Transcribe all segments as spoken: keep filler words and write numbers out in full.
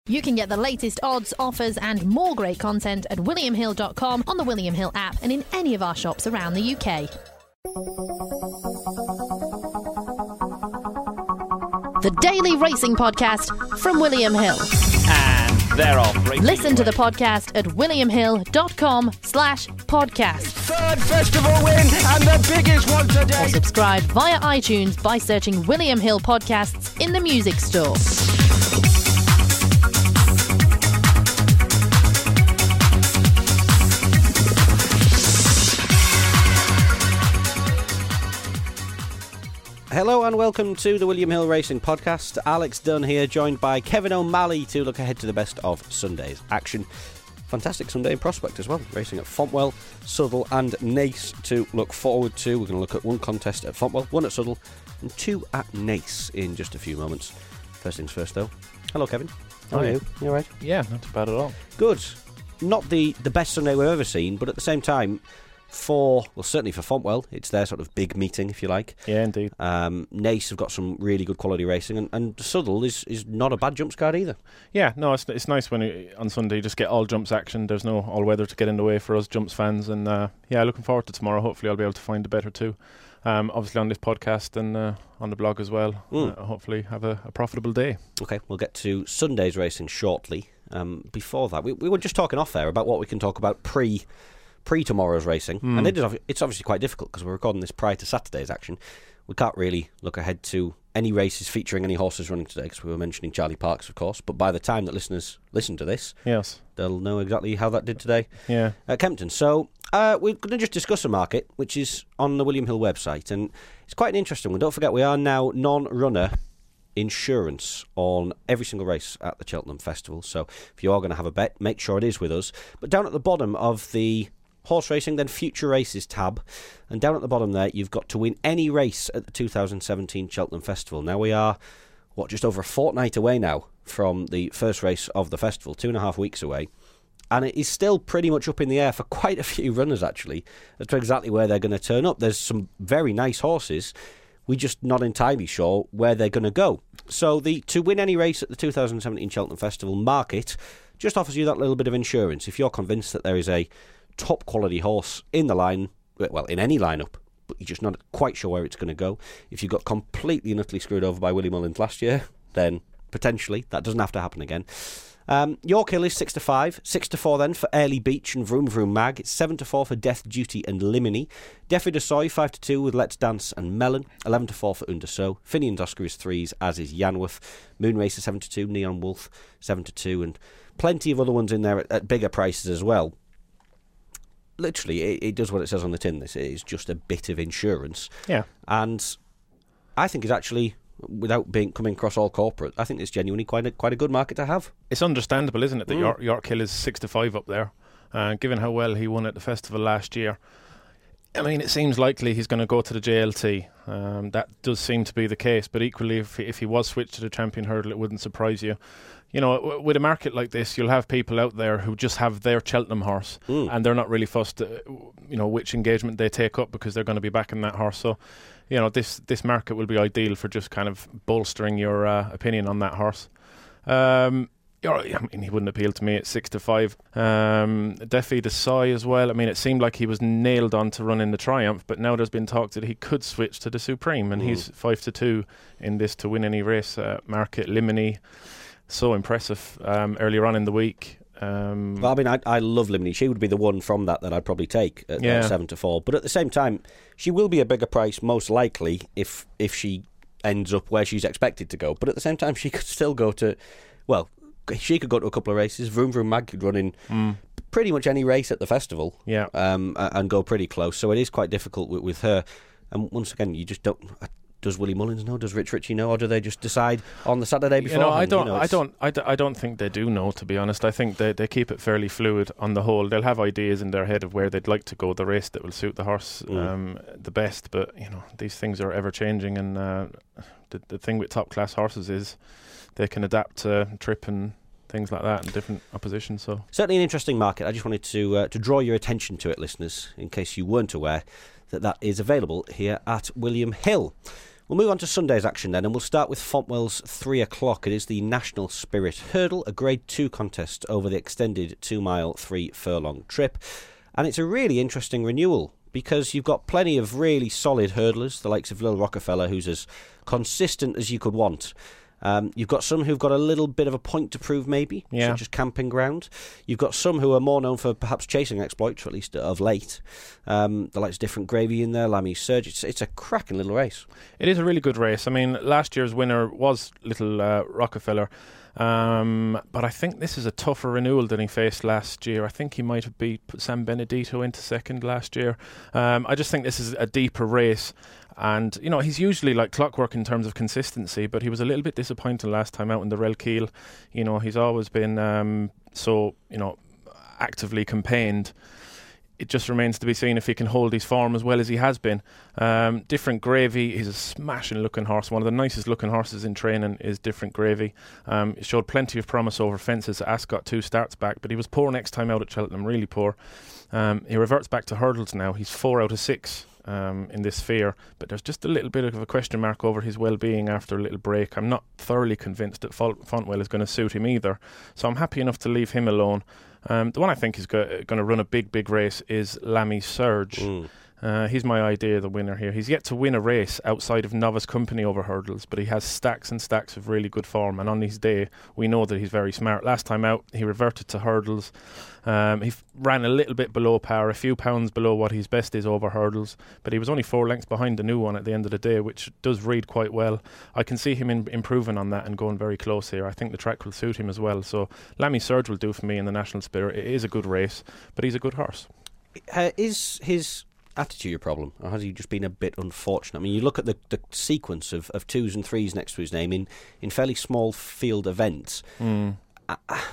You can get the latest odds, offers and more great content at william hill dot com, on the William Hill app and in any of our shops around the U K. The Daily Racing Podcast from William Hill. And they're off. Listen to the podcast at william hill dot com slash podcast. Third festival win and the biggest one today. Or subscribe via iTunes by searching William Hill Podcasts in the music store. Hello and welcome to the William Hill Racing Podcast. Alex Dunn here, joined by Kevin O'Malley to look ahead to the best of Sunday's action. Fantastic Sunday in prospect as well. Racing at Fontwell, Southwell and Naas to look forward to. We're going to look at one contest at Fontwell, one at Southwell and two at Naas in just a few moments. First things first though. Hello Kevin. How are you? You alright? Yeah, not too bad at all. Good. Not the, the best Sunday we've ever seen, but at the same time, for, well, certainly for Fontwell, it's their sort of big meeting, if you like. Yeah, indeed. Um, Naas have got some really good quality racing, and, and Southwell is, is not a bad jumps card either. Yeah, no, it's it's nice when you, on Sunday you just get all jumps action. There's no all weather to get in the way for us jumps fans, and uh, yeah, looking forward to tomorrow. Hopefully I'll be able to find a better two. Um, obviously on this podcast and uh, on the blog as well. Mm. Uh, hopefully have a, a profitable day. Okay, we'll get to Sunday's racing shortly. Um, before that, we, we were just talking off there about what we can talk about pre pre tomorrow's racing, mm. and it is, it's obviously quite difficult because we're recording this prior to Saturday's action. We can't really look ahead to any races featuring any horses running today because we were mentioning Charlie Parks, of course, but by the time that listeners listen to this, yes, they'll know exactly how that did today yeah. at Kempton. So uh, we're going to just discuss a market which is on the William Hill website, and it's quite an interesting one. Don't forget, we are now non-runner insurance on every single race at the Cheltenham Festival, so if you are going to have a bet, make sure it is with us. But down at the bottom of the horse racing, then future races tab, and down at the bottom there you've got to win any race at the two thousand seventeen Cheltenham Festival. Now we are, what, just over a fortnight away now from the first race of the festival, two and a half weeks away, and it is still pretty much up in the air for quite a few runners actually as to exactly where they're going to turn up. There's some very nice horses, we're just not entirely sure where they're going to go. So the to win any race at the two thousand seventeen Cheltenham Festival market just offers you that little bit of insurance. If you're convinced that there is a top quality horse in the line, well, in any lineup, but you're just not quite sure where it's going to go. If you got completely and utterly screwed over by Willie Mullins last year, then potentially that doesn't have to happen again. Um, York Hill is six to five, six to four then for Airlie Beach and Vroom Vroom Mag. It's seven to four for Death Duty and Limini. Defy de Soy five to two with Let's Dance and Melon. eleven to four for Undersow. Finian's Oscar is threes, as is Yanworth. Moonracer seven to two, Neon Wolf seven to two, and plenty of other ones in there at, at bigger prices as well. Literally, it, it does what it says on the tin. This is just a bit of insurance. Yeah. And I think it's actually, without being coming across all corporate, I think it's genuinely quite a, quite a good market to have. It's understandable, isn't it, that mm. York, York Hill is six to five up there, uh, given how well he won at the festival last year. I mean, it seems likely he's going to go to the J L T. Um, that does seem to be the case, but equally, if, if he was switched to the Champion Hurdle, it wouldn't surprise you. You know, w- with a market like this, you'll have people out there who just have their Cheltenham horse, mm. and they're not really fussed, uh, you know, which engagement they take up because they're going to be backing that horse. So, you know, this this market will be ideal for just kind of bolstering your uh, opinion on that horse. Um, I mean, he wouldn't appeal to me at six to five. Um, Defy de Soy as well. I mean, it seemed like he was nailed on to run in the Triumph, but now there's been talk that he could switch to the Supreme, and mm. he's five to two in this to win any race uh, market. Limini, so impressive um, earlier on in the week. Um, well, I mean, I, I love Limini. She would be the one from that that I'd probably take at yeah. seven to four. But at the same time, she will be a bigger price most likely if if she ends up where she's expected to go. But at the same time, she could still go to, well, she could go to a couple of races. Vroom Vroom Mag could run in mm. pretty much any race at the festival, yeah, um, and go pretty close. So it is quite difficult with, with her. And once again, you just don't. Does Willie Mullins know? Does Rich Ritchie know? Or do they just decide on the Saturday before? You know, I don't. You know, I don't. I, d- I don't think they do know. To be honest, I think they they keep it fairly fluid on the whole. They'll have ideas in their head of where they'd like to go, the race that will suit the horse mm. um, the best. But you know, these things are ever changing, and uh, the the thing with top class horses is they can adapt to trip and things like that and different oppositions. So certainly an interesting market. I just wanted to uh, to draw your attention to it, listeners, in case you weren't aware that that is available here at William Hill. We'll move on to Sunday's action then, and we'll start with Fontwell's three o'clock. It is the National Spirit Hurdle, a Grade two contest over the extended two-mile, three-furlong trip. And it's a really interesting renewal, because you've got plenty of really solid hurdlers, the likes of Lil Rockefeller, who's as consistent as you could want. Um, you've got some who've got a little bit of a point to prove, maybe, yeah. such as Camping Ground. You've got some who are more known for perhaps chasing exploits, or at least of late. Um, the likes of Different Gravy in there, Lammy Surge. It's, it's a cracking little race. It is a really good race. I mean, last year's winner was Little uh, Rockefeller. Um, but I think this is a tougher renewal than he faced last year. I think he might have beat San Benedito into second last year. Um, I just think this is a deeper race. And, you know, he's usually like clockwork in terms of consistency, but he was a little bit disappointing last time out in the Relkeel. You know, he's always been um, so, you know, actively campaigned. It just remains to be seen if he can hold his form as well as he has been. Um, Different Gravy, he's a smashing looking horse. One of the nicest looking horses in training is Different Gravy. Um, he showed plenty of promise over fences at Ascot two starts back, but he was poor next time out at Cheltenham, really poor. Um, he reverts back to hurdles now. He's four out of six. Um, in this sphere, but there's just a little bit of a question mark over his well-being after a little break. I'm not thoroughly convinced that Fontwell is going to suit him either, so I'm happy enough to leave him alone. Um, the one I think is go- going to run a big, big race is Lammy Surge. Mm. Uh, he's my idea of the winner here. He's yet to win a race outside of Novice Company over hurdles, but he has stacks and stacks of really good form, and on his day we know that he's very smart. Last time out he reverted to hurdles. Um, he f- ran a little bit below par, a few pounds below what his best is over hurdles, but he was only four lengths behind the new one at the end of the day, which does read quite well. I can see him in- improving on that and going very close here. I think the track will suit him as well, so Lammy Surge will do for me in the National Spirit. It is a good race, but he's a good horse. Uh, is his attitude a problem, or has he just been a bit unfortunate? I mean, you look at the, the sequence of, of twos and threes next to his name in, in fairly small field events. Mm. Uh,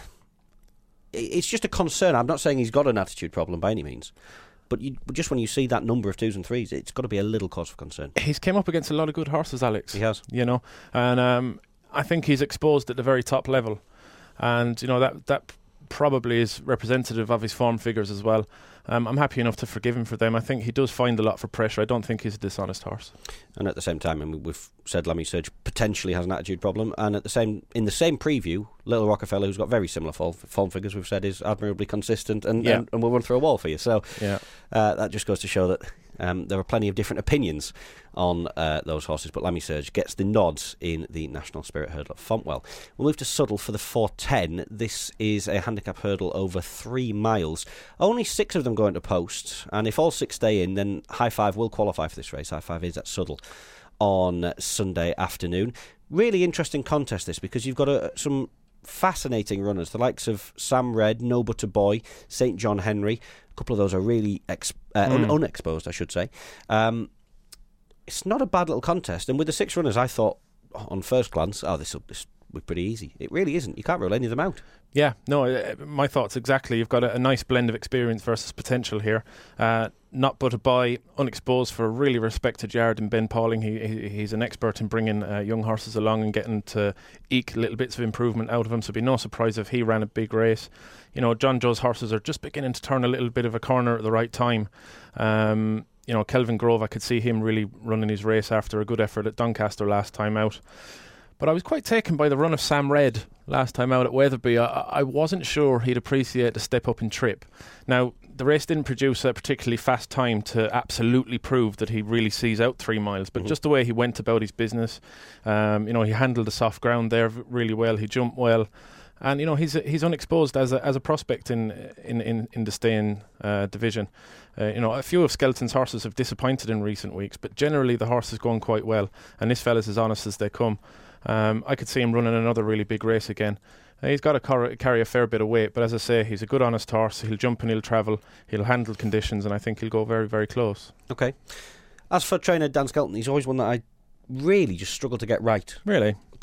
it's just a concern. I'm not saying he's got an attitude problem by any means, but you, just when you see that number of twos and threes, it's got to be a little cause for concern. He's came up against a lot of good horses, Alex. He has, you know, and um, I think he's exposed at the very top level, and you know that that probably is representative of his form figures as well. Um, I'm happy enough to forgive him for them. I think he does find a lot for pressure. I don't think he's a dishonest horse. And at the same time, I mean, we've said Lammy Surge potentially has an attitude problem, and at the same in the same preview, Little Rockefeller, who's got very similar form, form figures, we've said is admirably consistent, and, yeah. and, and will run through a wall for you. So yeah. uh, that just goes to show that um, there are plenty of different opinions on uh, those horses, but Lammy Surge gets the nods in the National Spirit Hurdle at Fontwell. We'll move to Suddle for the four ten. This is a handicap hurdle over three miles. Only six of them going to post, and if all six stay in, then High Five will qualify for this race. High Five is at Suddle on Sunday afternoon. Really interesting contest this, because you've got a, some fascinating runners, the likes of Sam Red, No Butter Boy, Saint John Henry. A couple of those are really exp- uh, mm. un- unexposed, I should say. Um, it's not a bad little contest, and with the six runners, I thought on first glance, oh, this will this be pretty easy. It really isn't. You can't rule any of them out. Yeah, no, uh, my thoughts exactly. You've got a, a nice blend of experience versus potential here. Uh, Not But a Boy, unexposed for a really respected yard in Ben Pauling. He, he He's an expert in bringing uh, young horses along and getting to eke little bits of improvement out of them, so it'd be no surprise if he ran a big race. You know, John Joe's horses are just beginning to turn a little bit of a corner at the right time. Um, you know, Kelvin Grove, I could see him really running his race after a good effort at Doncaster last time out. But I was quite taken by the run of Sam Red last time out at Weatherby. I, I wasn't sure he'd appreciate the step up in trip. Now, the race didn't produce a particularly fast time to absolutely prove that he really sees out three miles, but mm-hmm. just the way he went about his business, um, you know, he handled the soft ground there really well. He jumped well. And you know he's he's unexposed as a as a prospect in in in, in the staying uh, division. Uh, you know, a few of Skeleton's horses have disappointed in recent weeks, but generally the horse is going quite well, and this fella's as honest as they come. Um, I could see him running another really big race again. Uh, he's got to car- carry a fair bit of weight, but as I say, he's a good, honest horse. He'll jump and he'll travel. He'll handle conditions, and I think he'll go very, very close. Okay. As for trainer Dan Skelton, he's always one that I really just struggle to get right. Really?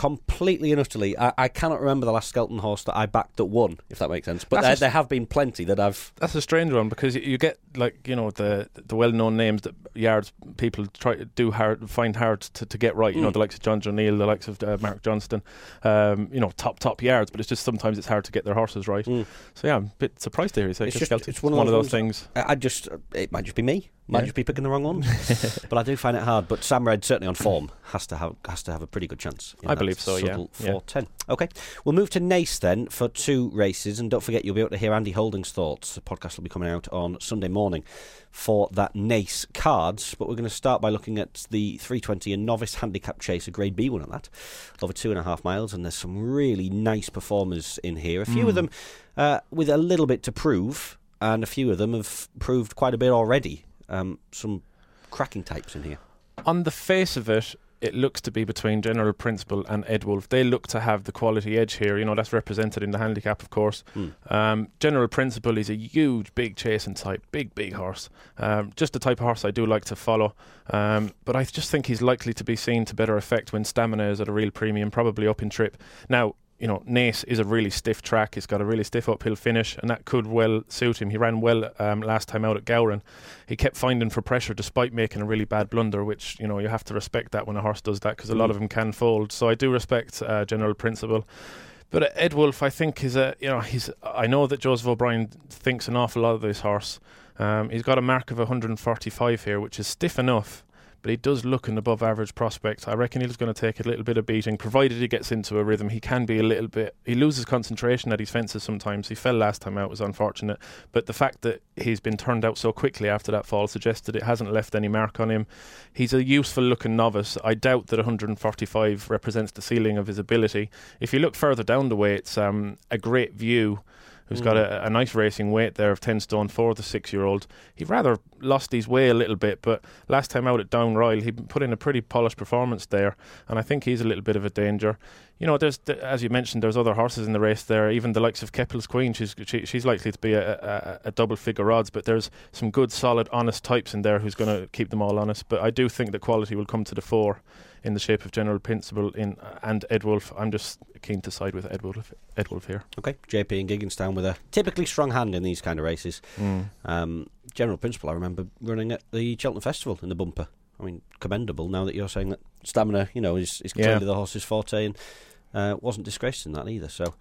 completely and utterly. I, I cannot remember the last Skelton horse that I backed that won, if that makes sense. But there, That's a- there have been plenty that I've. That's a strange one because you- you get like you know the the well-known names that yards people try to do hard find hard to, to get right. You know Mm. the likes of John O'Neill, the likes of uh, Mark Johnston. Um, you know top top yards, but it's just sometimes it's hard to get their horses right. Mm. So yeah, I'm a bit surprised to hear you say It's Kiss just- Skelton. it's one of those those things. I, I just. It might just be me. Might Yeah. just be picking the wrong ones. But I do find it hard. But Sam Red, certainly on form, has to have has to have a pretty good chance. in I that believe so, yeah. Southwell Yeah. four ten. Okay, we'll move to Nace then for two races, and don't forget you'll be able to hear Andy Holding's thoughts. The podcast will be coming out on Sunday morning for that Nace cards. But we're going to start by looking at the three twenty and novice handicap chase, a Grade B one at that, over two and a half miles, and there's some really nice performers in here. A few Mm. of them uh, with a little bit to prove, and a few of them have proved quite a bit already. Um, some cracking types in here. On the face of it, it looks to be between General Principle and Ed Wolf. They look to have the quality edge here. You know, that's represented in the handicap, of course. Mm. Um, General Principle is a huge, big chasing type, big, big horse. Um, just the type of horse I do like to follow. Um, but I just think he's likely to be seen to better effect when stamina is at a real premium, probably up in trip. Now, you know, Nace is a really stiff track. It's got a really stiff uphill finish, and that could well suit him. He ran well um, last time out at Gowran. He kept finding for pressure despite making a really bad blunder, which, you know, you have to respect that when a horse does that because a lot of them can fold. So I do respect uh, General Principle. But uh, Ed Wolf, I think, is a, you know, he's. I know that Joseph O'Brien thinks an awful lot of this horse. Um, he's got a mark of one forty-five here, which is stiff enough. But he does look an above average prospect. I reckon he's going to take a little bit of beating, provided he gets into a rhythm. He can be a little bit. He loses concentration at his fences sometimes. He fell last time out, was unfortunate. But the fact that he's been turned out so quickly after that fall suggests that it hasn't left any mark on him. He's a useful looking novice. I doubt that one forty-five represents the ceiling of his ability. If you look further down the way, it's um, a Great View, who's got a, a nice racing weight there of ten stone for the six-year-old. He rather lost his way a little bit, but last time out at Down Royal, he put in a pretty polished performance there, and I think he's a little bit of a danger. You know, there's th- as you mentioned, there's other horses in the race there. Even the likes of Keppel's Queen, she's she, she's likely to be a, a, a double-figure odds, but there's some good, solid, honest types in there who's going to keep them all honest. But I do think that quality will come to the fore in the shape of General Principle in and Ed Wolf. I'm just keen to side with Ed Wolf, Ed Wolf here. Okay, J P and Gigginstown with a typically strong hand in these kind of races. Mm. Um, General Principle, I remember running at the Cheltenham Festival in the bumper. I mean, commendable now that you're saying that stamina, you know, is, is clearly Yeah. the horse's forte, and uh, wasn't disgraced in that either. So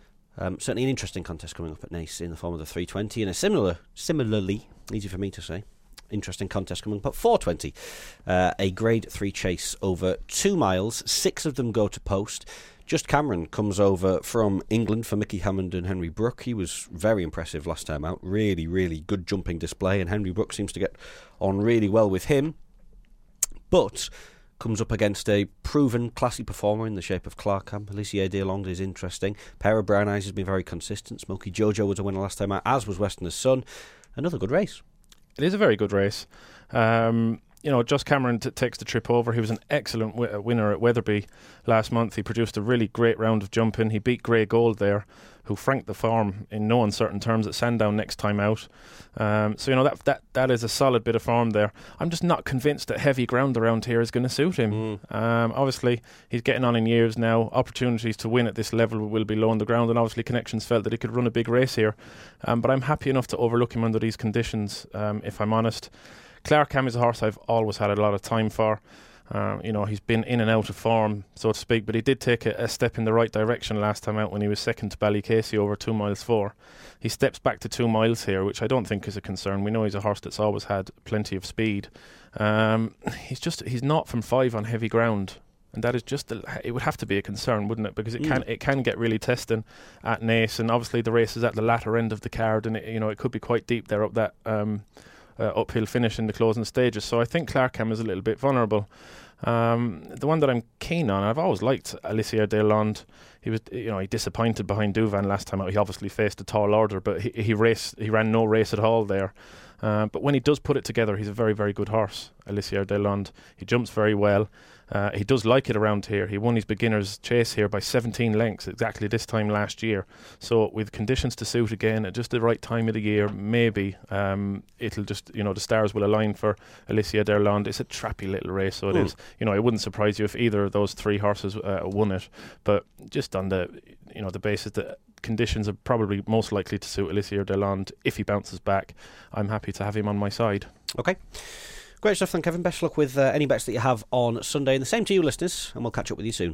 um, certainly an interesting contest coming up at Nace in the form of the three twenty, and a similar, similarly, easy for me to say, interesting contest coming up at four twenty. Uh, a Grade three chase over two miles. Six of them go to post. Just Cameron comes over from England for Mickey Hammond and Henry Brook. He was very impressive last time out. Really, really good jumping display, and Henry Brook seems to get on really well with him. But comes up against a proven classy performer in the shape of Clarkham. Alicia Dearlong is interesting. Pair of Brown Eyes has been very consistent. Smoky Jojo was a winner last time out, as was Westerner's Son. Another good race. It is a very good race. Um, you know, Just Cameron t- takes the trip over. He was an excellent w- winner at Weatherby last month. He produced a really great round of jumping. He beat Grey Gold there, who franked the form in no uncertain terms at Sandown next time out. Um, so, you know, that, that that is a solid bit of form there. I'm just not convinced that heavy ground around here is going to suit him. Mm. Um, obviously, he's getting on in years now. Opportunities to win at this level will be low on the ground, and obviously Connections felt that he could run a big race here. Um, but I'm happy enough to overlook him under these conditions, um, if I'm honest. Clarkham is a horse I've always had a lot of time for. Uh, you know, he's been in and out of form, so to speak, but he did take a, a step in the right direction last time out when he was second to Ballycasey over two miles four. He steps back to two miles here, which I don't think is a concern. We know he's a horse that's always had plenty of speed. Um, he's just he's not from five on heavy ground, and that is just a, it would have to be a concern, wouldn't it? Because it Mm. can it can get really testing at Nace, and obviously the race is at the latter end of the card, and it, you know it could be quite deep there up that. Um, Uh, uphill finish in the closing stages, so I think Clarkham is a little bit vulnerable. Um, the one that I'm keen on, I've always liked Alicia Dearlond. He was, you know, he disappointed behind Duvan last time out. He obviously faced a tall order, but he he raced, he ran no race at all there. Uh, but when he does put it together, he's a very, very good horse, Alicia de Lond. He jumps very well. Uh, he does like it around here. He won his beginner's chase here by seventeen lengths exactly this time last year. So with conditions to suit again at just the right time of the year, maybe um, it'll just, you know, the stars will align for Alicia de Lond. It's a trappy little race, so it mm. is. You know, it wouldn't surprise you if either of those three horses uh, won it. But just on the, you know, the basis that conditions are probably most likely to suit Alicia de Lond if he bounces back, I'm happy to have him on my side. Okay. Great stuff then, Kevin. Best of luck with uh, any bets that you have on Sunday. And the same to you, listeners, and we'll catch up with you soon.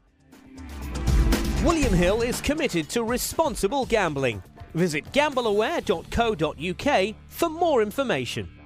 William Hill is committed to responsible gambling. Visit gamble aware dot co dot uk for more information.